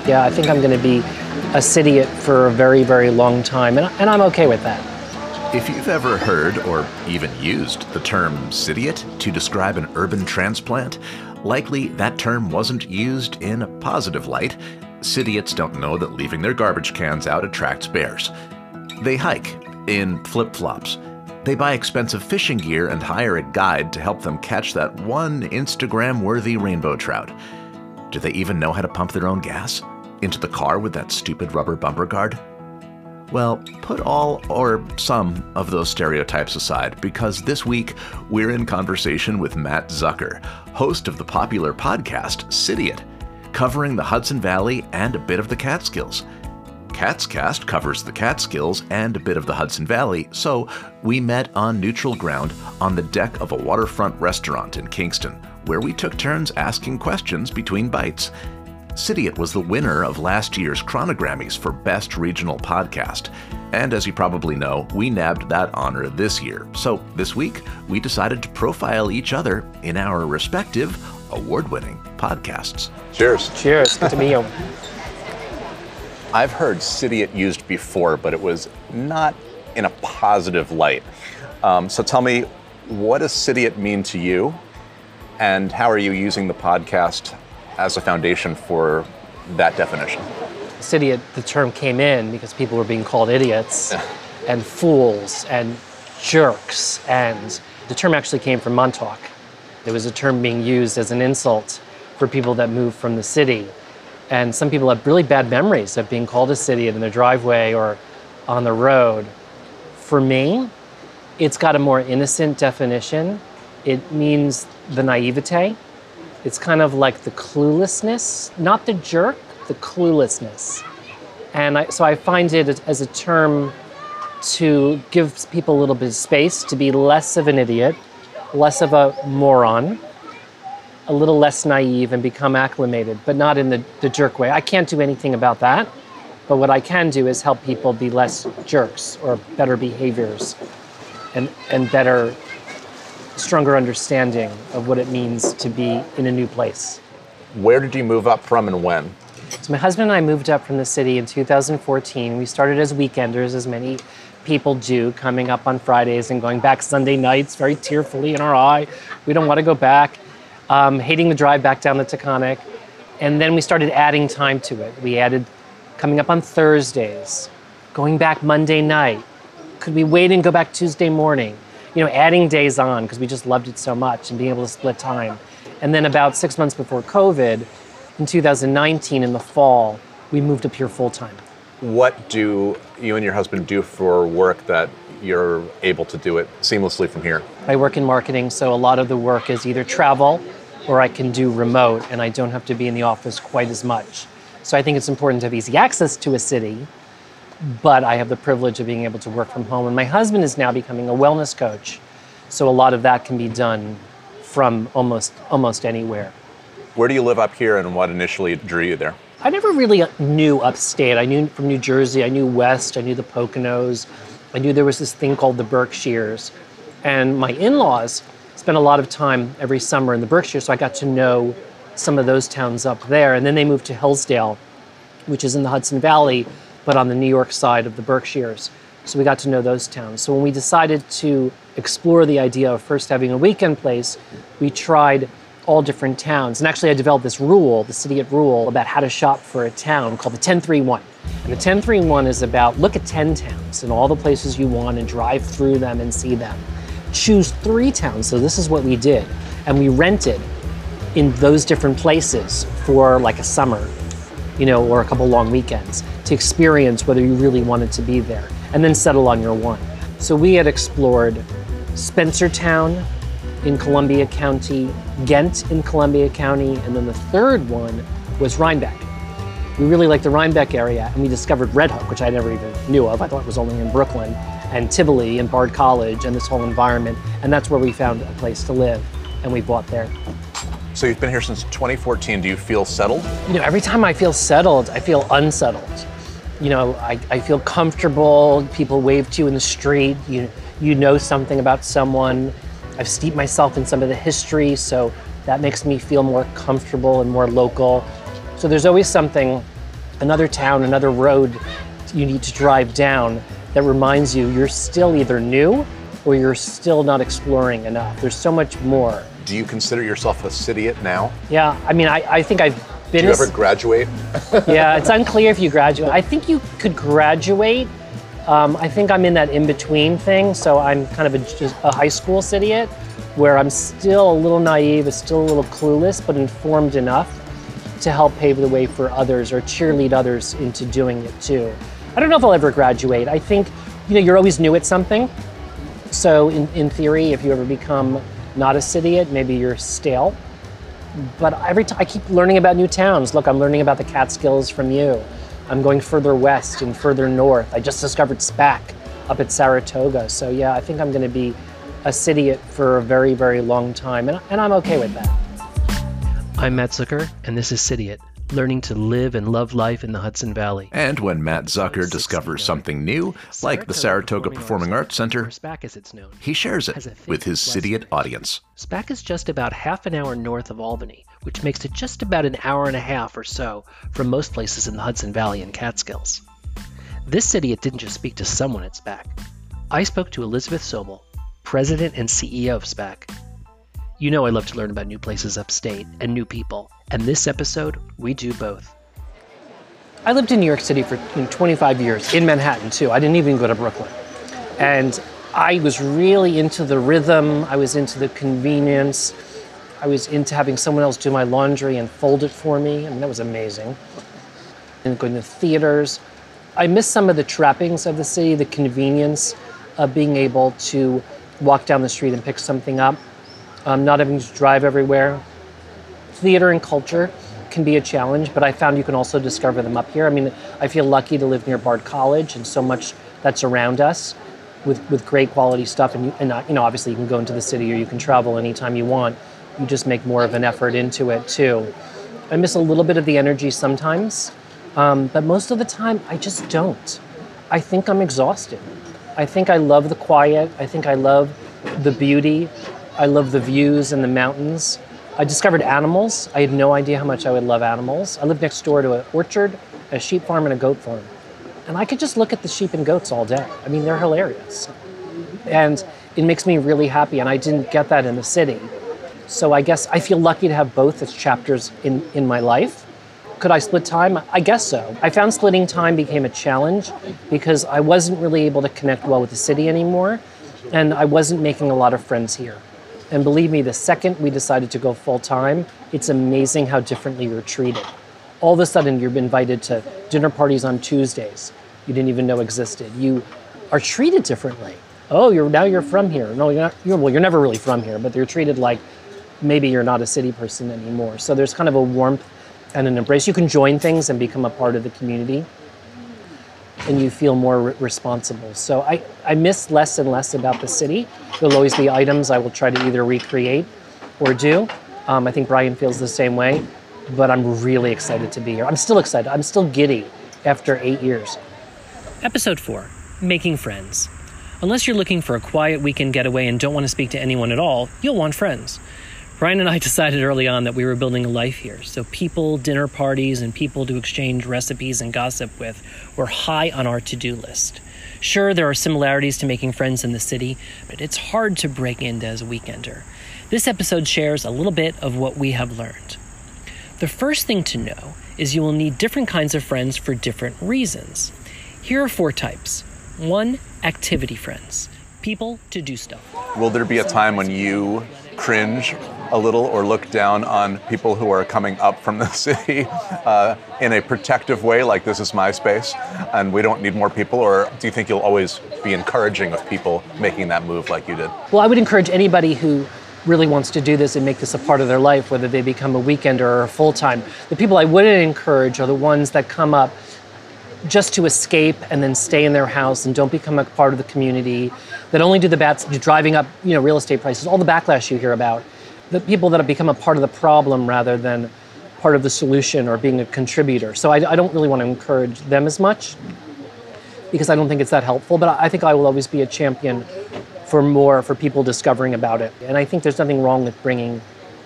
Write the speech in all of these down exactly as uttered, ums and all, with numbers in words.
Yeah, I think I'm going to be a Citiate for a very, very long time, and, and I'm okay with that. If you've ever heard or even used the term Citiate to describe an urban transplant, likely that term wasn't used in a positive light. Citiates don't know that leaving their garbage cans out attracts bears. They hike in flip-flops. They buy expensive fishing gear and hire a guide to help them catch that one Instagram-worthy rainbow trout. Do they even know how to pump their own gas into the car with that stupid rubber bumper guard? Well, put all or some of those stereotypes aside, because this week we're in conversation with Matt Zucker, host of the popular podcast Citiate, covering the Hudson Valley and a bit of the Catskills. Catscast covers the Catskills and a bit of the Hudson Valley, so we met on neutral ground on the deck of a waterfront restaurant in Kingston, where we took turns asking questions between bites. Citiate was the winner of last year's Chronogrammys for Best Regional Podcast, and as you probably know, we nabbed that honor this year. So this week, we decided to profile each other in our respective award-winning podcasts. Cheers. Cheers. Good to meet you. I've heard Citiate used before, but it was not in a positive light. Um, so tell me, what does Citiate mean to you, and how are you using the podcast as a foundation for that definition? Citiate, the term came in because people were being called idiots and fools and jerks, and the term actually came from Montauk. It was a term being used as an insult for people that moved from the city. And some people have really bad memories of being called a Citiate in their driveway or on the road. For me, it's got a more innocent definition. It means the naivete. It's kind of like the cluelessness, not the jerk, the cluelessness. And I, so I find it as a term to give people a little bit of space to be less of an idiot, less of a moron, a little less naive and become acclimated, but not in the, the jerk way. I can't do anything about that, but what I can do is help people be less jerks or better behaviors and, and better, stronger understanding of what it means to be in a new place. Where did you move up from and when? So my husband and I moved up from the city in two thousand fourteen. We started as weekenders, as many people do, coming up on Fridays and going back Sunday nights, very tearfully in our eye. We don't want to go back. Um, hating the drive back down the Taconic. And then we started adding time to it. We added coming up on Thursdays, going back Monday night. Could we wait and go back Tuesday morning? You know, adding days on because we just loved it so much and being able to split time. And then about six months before COVID, in two thousand nineteen in the fall, we moved up here full time. What do you and your husband do for work that you're able to do it seamlessly from here? I work in marketing, so a lot of the work is either travel or I can do remote, and I don't have to be in the office quite as much. So I think it's important to have easy access to a city, but I have the privilege of being able to work from home. And my husband is now becoming a wellness coach, so a lot of that can be done from almost almost anywhere. Where do you live up here, and what initially drew you there? I never really knew upstate. I knew from New Jersey, I knew West, I knew the Poconos. I knew there was this thing called the Berkshires. And my in-laws spent a lot of time every summer in the Berkshires, so I got to know some of those towns up there. And then they moved to Hillsdale, which is in the Hudson Valley, but on the New York side of the Berkshires. So we got to know those towns. So when we decided to explore the idea of first having a weekend place, we tried all different towns. And actually I developed this rule, the Citiate rule, about how to shop for a town called the ten three one. And the ten three one is about look at ten towns and all the places you want and drive through them and see them. Choose three towns, so this is what we did. And we rented in those different places for like a summer, you know, or a couple long weekends to experience whether you really wanted to be there and then settle on your one. So we had explored Spencertown in Columbia County, Ghent in Columbia County, and then the third one was Rhinebeck. We really liked the Rhinebeck area, and we discovered Red Hook, which I never even knew of. I thought it was only in Brooklyn, and Tivoli and Bard College and this whole environment, and that's where we found a place to live, and we bought there. So you've been here since twenty fourteen. Do you feel settled? You know, every time I feel settled, I feel unsettled. You know, I, I feel comfortable. People wave to you in the street. You, you know something about someone. I've steeped myself in some of the history, so that makes me feel more comfortable and more local. So there's always something another town, another road you need to drive down that reminds you you're still either new or you're still not exploring enough. There's so much more. Do you consider yourself a citiate now? Yeah, I mean, I, I think I've been... Do you a, ever graduate? Yeah, it's unclear if you graduate. I think you could graduate. Um, I think I'm in that in-between thing, so I'm kind of a, just a high school citiate, where I'm still a little naive, still a little clueless, but informed enough to help pave the way for others or cheerlead others into doing it too. I don't know if I'll ever graduate. I think, you know, you're always new at something. So in, in theory, if you ever become not a citiate, maybe you're stale. But every time I keep learning about new towns. Look, I'm learning about the Catskills from you. I'm going further west and further north. I just discovered SPAC up at Saratoga. So yeah, I think I'm gonna be a citiate for a very, very long time, and, and I'm okay with that. I'm Matt Zucker, and this is Citiate, learning to live and love life in the Hudson Valley. And when Matt Zucker discovers something new, like the Saratoga Performing Arts Center, SPAC as it's known, he shares it with his Citiate audience. SPAC is just about half an hour north of Albany, which makes it just about an hour and a half or so from most places in the Hudson Valley and Catskills. This Citiate didn't just speak to someone at SPAC. I spoke to Elizabeth Sobel, president and C E O of SPAC. You know I love to learn about new places upstate and new people, and this episode, we do both. I lived in New York City for you know, twenty-five years, in Manhattan too. I didn't even go to Brooklyn. And I was really into the rhythm, I was into the convenience, I was into having someone else do my laundry and fold it for me. I mean, that was amazing. And going to theaters. I miss some of the trappings of the city, the convenience of being able to walk down the street and pick something up, um, not having to drive everywhere. Theater and culture can be a challenge, but I found you can also discover them up here. I mean, I feel lucky to live near Bard College and so much that's around us with, with great quality stuff. And, you, and uh, you know, obviously you can go into the city or you can travel anytime you want. You just make more of an effort into it too. I miss a little bit of the energy sometimes, um, but most of the time I just don't. I think I'm exhausted. I think I love the quiet. I think I love the beauty. I love the views and the mountains. I discovered animals. I had no idea how much I would love animals. I lived next door to an orchard, a sheep farm, and a goat farm. And I could just look at the sheep and goats all day. I mean, they're hilarious. And it makes me really happy, and I didn't get that in the city. So I guess I feel lucky to have both as chapters in, in my life. Could I split time? I guess so. I found splitting time became a challenge because I wasn't really able to connect well with the city anymore, and I wasn't making a lot of friends here. And believe me, the second we decided to go full time, it's amazing how differently you're treated. All of a sudden, you're invited to dinner parties on Tuesdays you didn't even know existed. You are treated differently. Oh, you're now you're from here. No, you're not. You're, well, you're never really from here, but you're treated like maybe you're not a city person anymore. So there's kind of a warmth and an embrace. You can join things and become a part of the community, and you feel more re- responsible. So I, I miss less and less about the city. There'll always be items I will try to either recreate or do. Um, I think Brian feels the same way, but I'm really excited to be here. I'm still excited. I'm still giddy after eight years. Episode four, Making Friends. Unless you're looking for a quiet weekend getaway and don't want to speak to anyone at all, you'll want friends. Brian and I decided early on that we were building a life here, so people, dinner parties, and people to exchange recipes and gossip with were high on our to-do list. Sure, there are similarities to making friends in the city, but it's hard to break into as a weekender. This episode shares a little bit of what we have learned. The first thing to know is you will need different kinds of friends for different reasons. Here are four types. One, activity friends. People to do stuff. Will there be a time when you cringe a little or look down on people who are coming up from the city uh, in a protective way, like this is my space and we don't need more people? Or do you think you'll always be encouraging of people making that move like you did? Well, I would encourage anybody who really wants to do this and make this a part of their life, whether they become a weekender or a full-time. The people I wouldn't encourage are the ones that come up just to escape and then stay in their house and don't become a part of the community, that only do the bad, driving up, you know, real estate prices, all the backlash you hear about. The people that have become a part of the problem rather than part of the solution or being a contributor. So I, I don't really want to encourage them as much because I don't think it's that helpful, but I think I will always be a champion for more, for people discovering about it. And I think there's nothing wrong with bringing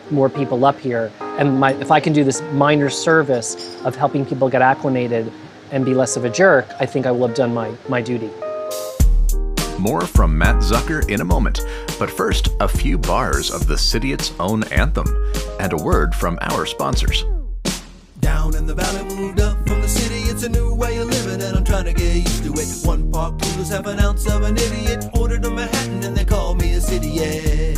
more people up here. And my, if I can do this minor service of helping people get acclimated and be less of a jerk, I think I will have done my, my duty. More from Matt Zucker in a moment, but first, a few bars of the Citiat's own anthem, and a word from our sponsors. Down in the valley, moved up from the city. It's a new way of living, and I'm trying to get used to it. One park poodles, half an ounce of an idiot. Ordered a Manhattan, and they call me a city, yeah.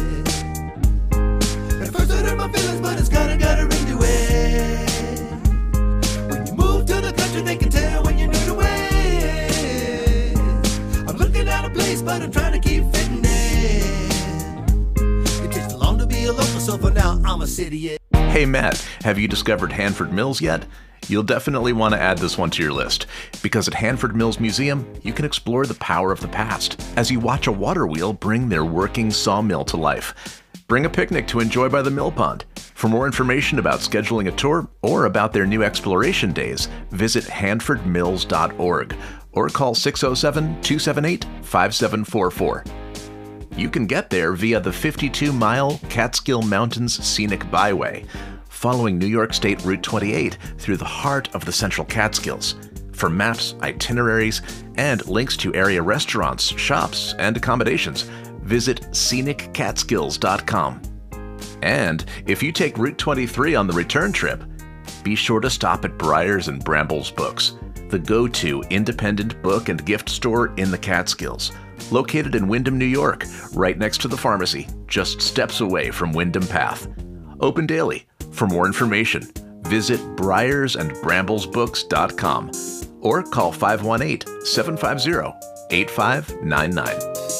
At first I hurt my feelings, but it's kinda got a ring to it. When you move to the country, they can tell when you're new to it. I'm looking at a place, but I'm trying to keep fitting in. It takes too long to be a local, so for now, I'm a city, yeah. Hey Matt, have you discovered Hanford Mills yet? You'll definitely want to add this one to your list, because at Hanford Mills Museum, you can explore the power of the past as you watch a water wheel bring their working sawmill to life. Bring a picnic to enjoy by the mill pond. For more information about scheduling a tour or about their new exploration days, visit hanford mills dot org or call six oh seven, two seven eight, five seven four four. You can get there via the fifty-two mile Catskill Mountains Scenic Byway, following New York State Route twenty-eight through the heart of the Central Catskills. For maps, itineraries, and links to area restaurants, shops, and accommodations, visit scenic catskills dot com. And if you take Route twenty-three on the return trip, be sure to stop at Briars and Brambles Books, the go-to independent book and gift store in the Catskills. Located in Windham, New York, right next to the pharmacy, just steps away from Windham Path. Open daily. For more information, visit briars and brambles books dot com or call five one eight, seven five zero, eight five nine nine.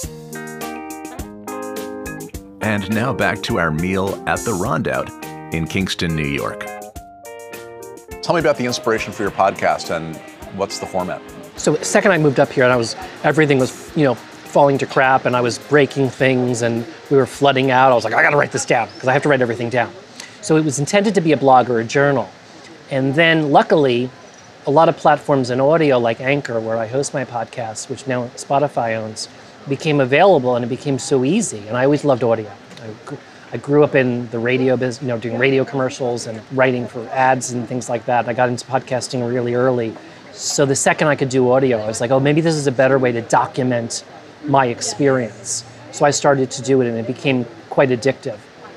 And now back to our meal at the Rondout in Kingston, New York. Tell me about the inspiration for your podcast and what's the format? So the second I moved up here and I was, everything was, you know, falling to crap and I was breaking things and we were flooding out, I was like, I gotta write this down because I have to write everything down. So it was intended to be a blog or a journal. And then luckily, a lot of platforms in audio like Anchor, where I host my podcast, which now Spotify owns, became available and it became so easy. And I always loved audio. I, gr- I grew up in the radio business, you know, doing radio commercials and writing for ads and things like that. I got into podcasting really early. So the second I could do audio, I was like, oh, maybe this is a better way to document my experience. So I started to do it and it became quite addictive.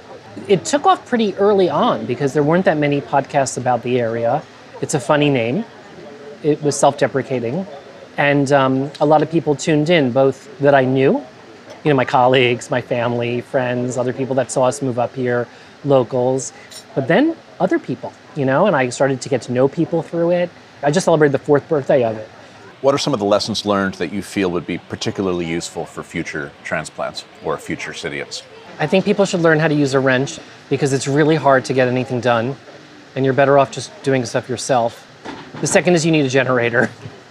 It took off pretty early on because there weren't that many podcasts about the area. It's a funny name. It was self-deprecating. And um, a lot of people tuned in, both that I knew, you know, my colleagues, my family, friends, other people that saw us move up here, locals, but then other people, you know, and I started to get to know people through it. I just celebrated the fourth birthday of it. What are some of the lessons learned that you feel would be particularly useful for future transplants or future Citiats? I think people should learn how to use a wrench because it's really hard to get anything done and you're better off just doing stuff yourself. The second is you need a generator.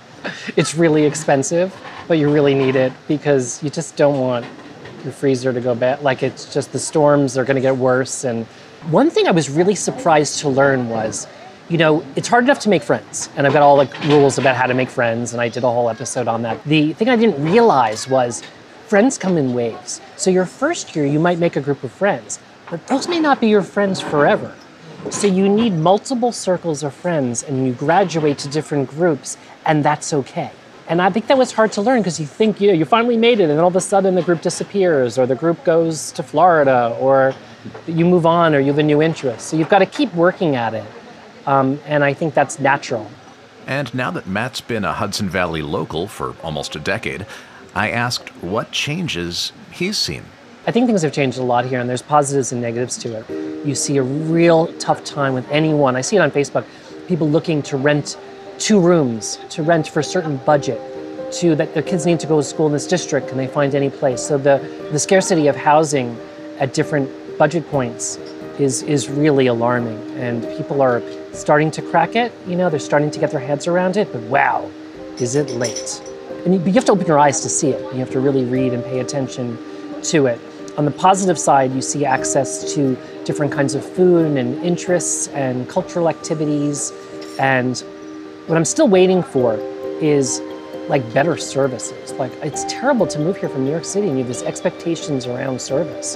It's really expensive, but you really need it because you just don't want your freezer to go bad. Like it's just the storms are gonna get worse. And one thing I was really surprised to learn was, you know, it's hard enough to make friends. And I've got all the rules about how to make friends, and I did a whole episode on that. The thing I didn't realize was friends come in waves. So your first year, you might make a group of friends, but those may not be your friends forever. So you need multiple circles of friends, and you graduate to different groups, and that's okay. And I think that was hard to learn because you think, you know, you finally made it, and then all of a sudden the group disappears, or the group goes to Florida, or you move on, or you have a new interest. So you've got to keep working at it. Um, and I think that's natural. And now that Matt's been a Hudson Valley local for almost a decade, I asked what changes he's seen. I think things have changed a lot here, and there's positives and negatives to it. You see a real tough time with anyone. I see it on Facebook, people looking to rent two rooms, to rent for a certain budget, to that their kids need to go to school in this district, can they find any place? So the, the scarcity of housing at different budget points is, is really alarming, and people are starting to crack it. You know, they're starting to get their heads around it, but wow, is it late? And you, but you have to open your eyes to see it. You have to really read and pay attention to it. On the positive side, you see access to different kinds of food and interests and cultural activities. And what I'm still waiting for is like better services. Like it's terrible to move here from New York City and you have these expectations around service.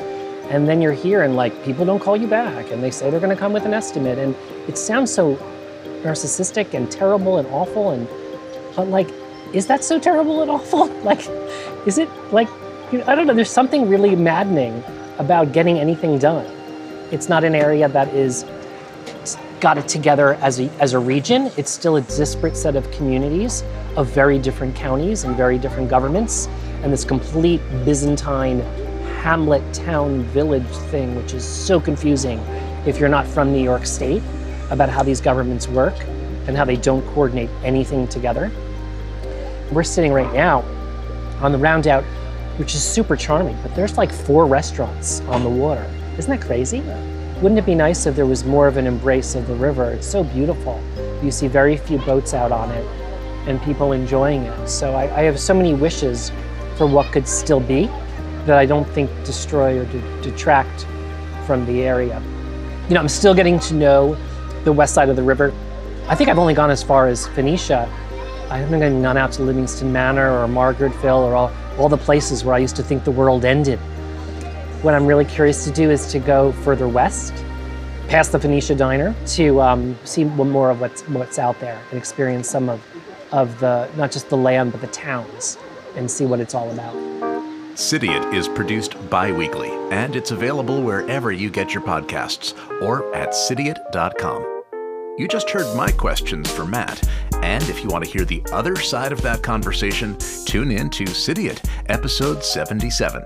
And then you're here and like people don't call you back and they say they're gonna come with an estimate. And it sounds so narcissistic and terrible and awful. And but like, is that so terrible and awful? Like, is it like, you know, I don't know, there's something really maddening about getting anything done. It's not an area that is got it together as a, as a region. It's still a disparate set of communities of very different counties and very different governments. And this complete Byzantine hamlet, town, village thing, which is so confusing if you're not from New York State, about how these governments work and how they don't coordinate anything together. We're sitting right now on the Roundout, which is super charming, but there's like four restaurants on the water. Isn't that crazy? Wouldn't it be nice if there was more of an embrace of the river? It's so beautiful. You see very few boats out on it and people enjoying it. So I, I have so many wishes for what could still be that I don't think destroy or de- detract from the area. You know, I'm still getting to know the west side of the river. I think I've only gone as far as Phoenicia. I haven't even gone out to Livingston Manor or Margaretville or all, all the places where I used to think the world ended. What I'm really curious to do is to go further west, past the Phoenicia Diner, to um, see more of what's, what's out there and experience some of, of the, not just the land, but the towns, and see what it's all about. City It is produced bi-weekly, and it's available wherever you get your podcasts or at city it dot com. You just heard my questions for Matt, and if you want to hear the other side of that conversation, tune in to City It, episode seventy-seven.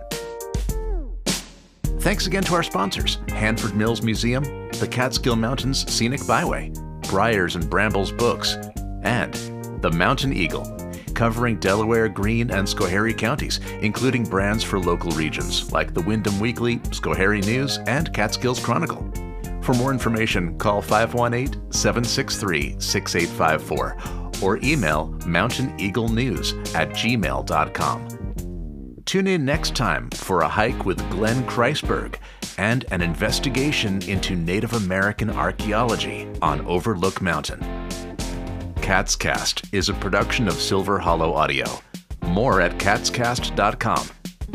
Thanks again to our sponsors, Hanford Mills Museum, the Catskill Mountains Scenic Byway, Briars and Brambles Books, and the Mountain Eagle, covering Delaware, Greene, and Schoharie counties, including brands for local regions like the Windham Weekly, Schoharie News, and Catskills Chronicle. For more information, call five one eight, seven six three, six eight five four or email mountain eagle news at gmail dot com. Tune in next time for a hike with Glenn Kreisberg and an investigation into Native American archaeology on Overlook Mountain. CatsCast is a production of Silver Hollow Audio. More at cats cast dot com.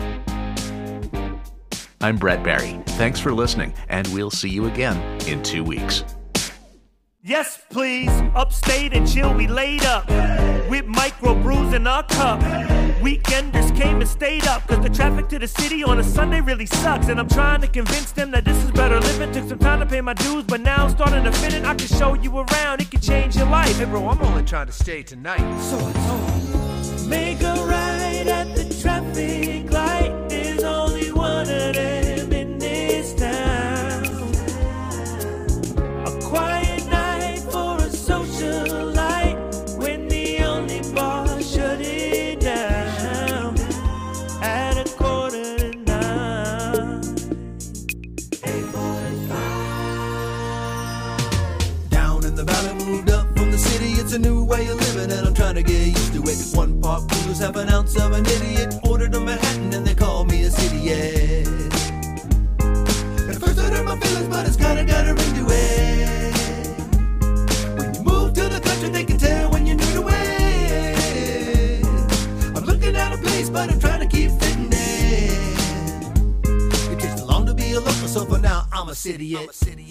I'm Brett Barry. Thanks for listening, and we'll see you again in two weeks. Yes, please. Upstate and chill, we laid up with micro brews in our cup. Weekenders came and stayed up, cause the traffic to the city on a Sunday really sucks. And I'm trying to convince them that this is better living. Took some time to pay my dues, but now I'm starting to fit it. I can show you around, it can change your life. Hey bro, I'm only trying to stay tonight. So I told, make a right at the traffic light. There's only one of them in this town. A quiet night for a social light, when the only bar shut it down at a quarter to nine. Down in the valley, moved up from the city. It's a new way of living and I'm trying to get used to it. One part coolers, half an ounce of an idiot. Ordered a Manhattan and they call me a city, yeah. At first I hurt my feelings, but it's kinda got a ring to it. When you move to the country, they can tell when you're new to it. I'm looking at a place, but I'm trying to keep fitting in. It takes too long to be a local, so for now I'm a city, yeah.